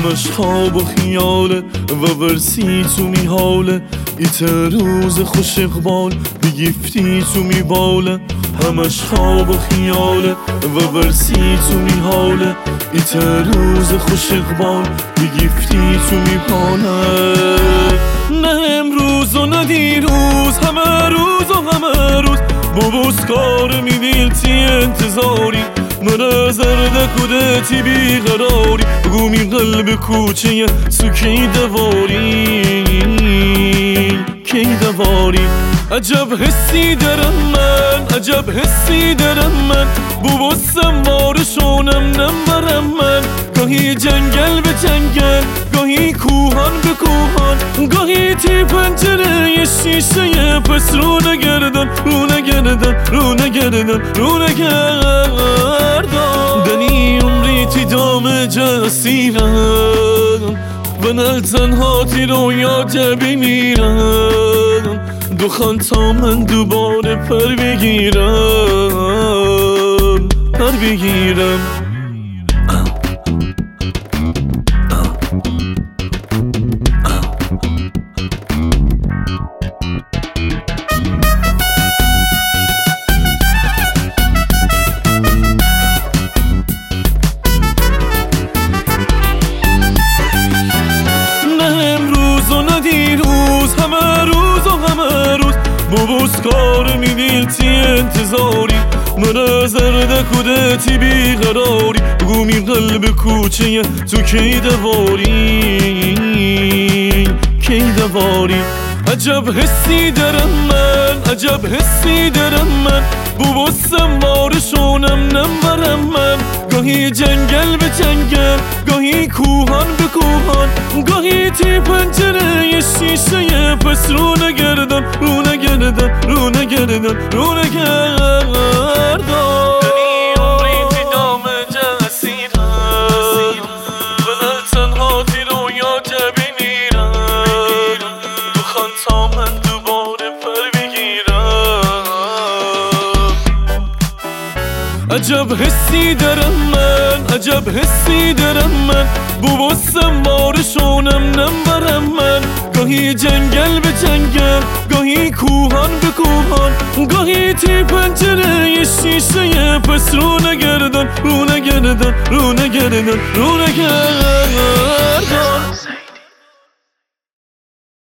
همش خواب و خیاله و ورسی تو میحاله ایت روز خوش اقبال بگیفتی تو میباله همش خواب و خیاله و ورسی تو میحاله ایت روز خوش اقبال بگیفتی تو میباله نه امروز و نه دیروز همه روز و همه روز بابوسکار میدیلتی انتظاری من زرد کودتی بیقراری گومی قلب کوچه سو کی دواری کی دواری عجب حسی دارم من عجب حسی دارم من بابوسم وارشونم نمبرم من گاهی جنگل به جنگل گاهی کوهان به کوهان گاهی تی پنجره شیشه پس رو نگردن رو نگردن رو نگردن رو نگردن دنی عمری تی دام جسیرم و نل تنها تی رویا جبی میرم دخان تا من دوباره پر بگیرم پر بگیرم بابوسکار میدیلتی انتظاری من زرد کودتی بیقراری گومی قلب کوچه تو کی دواری کی دواری عجب حسی دارم من عجب حسی دارم من بابوسم وارشونم نمبرم من گاهی جنگل به جنگل گاهی کوهان به کوهان گاهی تی پنجره شیشه پس رو نگردن رو نگردن رو نگردن رو نگردن دنی عمری تی دام جسیرم و نل تنها تی رویا جبی میرم دخان تا من دوباره پر بگیرم عجب حسی دارم من عجب حسی دارم من بابوسم وارشونم نمبرم من گاهی جنگل به جنگل گاهی کوهان به کوهان گاهی تی پنجره شیشه پس رو نگردن رو نگردن رو نگردن رو نگردن